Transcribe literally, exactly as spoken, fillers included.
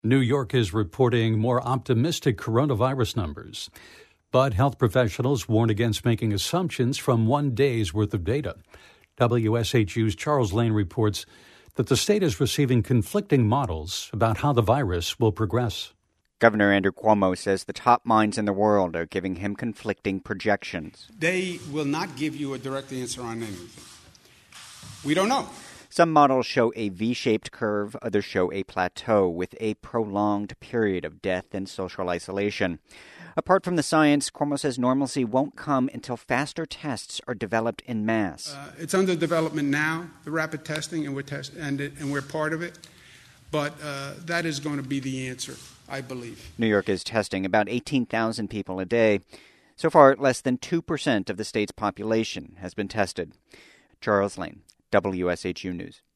New York is reporting more optimistic coronavirus numbers, but health professionals warn against making assumptions from one day's worth of data. W S H U's Charles Lane reports that the state is receiving conflicting models about how the virus will progress. Governor Andrew Cuomo says the top minds in the world are giving him conflicting projections. They will not give you a direct answer on anything. We don't know. Some models show a V-shaped curve, others show a plateau with a prolonged period of death and social isolation. Apart from the science, Cuomo says normalcy won't come until faster tests are developed en masse. Uh, it's under development now, the rapid testing, and we're test- and, it, and we're part of it. But uh, that is going to be the answer, I believe. New York is testing about eighteen thousand people a day. So far, less than two percent of the state's population has been tested. Charles Lane, W S H U News.